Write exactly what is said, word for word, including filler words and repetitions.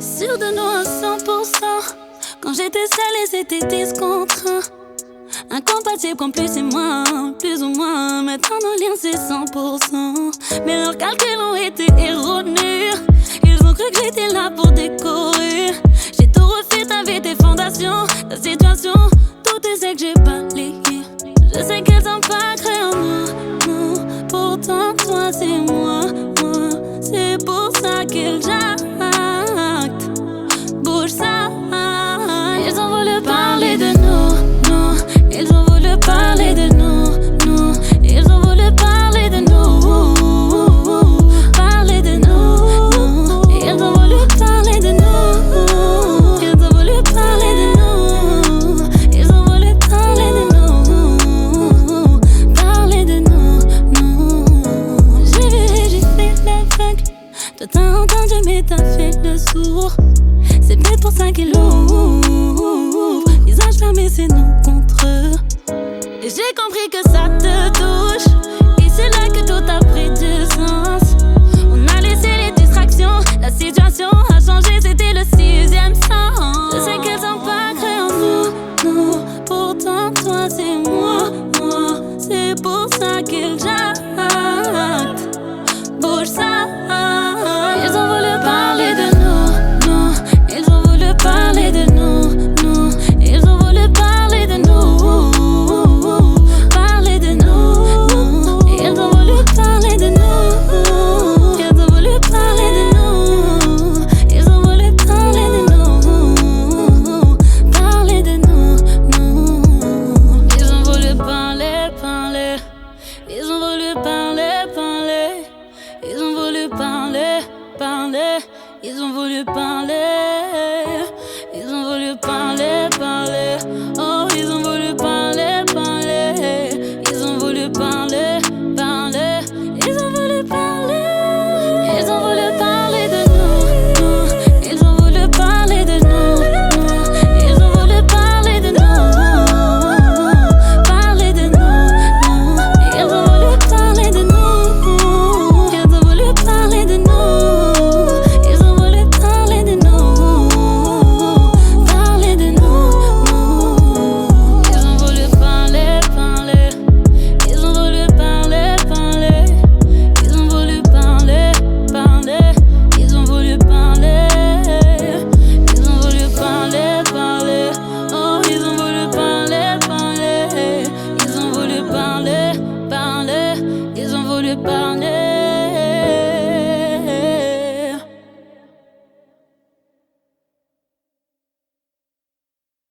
Sûr de nous à cent pour cent. Quand j'étais seule et c'était dix contre un. Incompatible comme plus et moins, plus ou moins. Maintenant nos liens c'est cent pour cent. Mais leurs calculs ont été erronés. Ils ont cru que j'étais là pour décorer. J'ai tout refait, t'avais des fondations. La situation, tout est ce que j'ai balayé. Je sais qu'elles ont pas cru en moi, non. Pourtant toi c'est moi, moi. C'est pour ça qu'ils jactent. Bouge ça. Ils ont voulu parler de nous, nous. Ils ont voulu parler de nous, nous. Ils ont voulu parler de nous, parler de nous, nous. Ils ont voulu parler de nous. Ils ont voulu parler de nous. Ils ont voulu parler de nous, parler de nous, nous. J'ai vu et j'ai fait l'aveugle. Toi t'as entendu mais t'as fait le sourd. C'est peut-être pour ça qu'ils l'ouvrent. Visage fermé, c'est nous contre eux. Et j'ai compris que ça te touche. Et c'est là que tout a pris du sens. On a laissé les distractions. La situation a changé, c'était le sixième sens. Je sais qu'elles ont pas cru en nous, nous. Pourtant toi c'est moi, moi. C'est pour ça qu'ils jactent.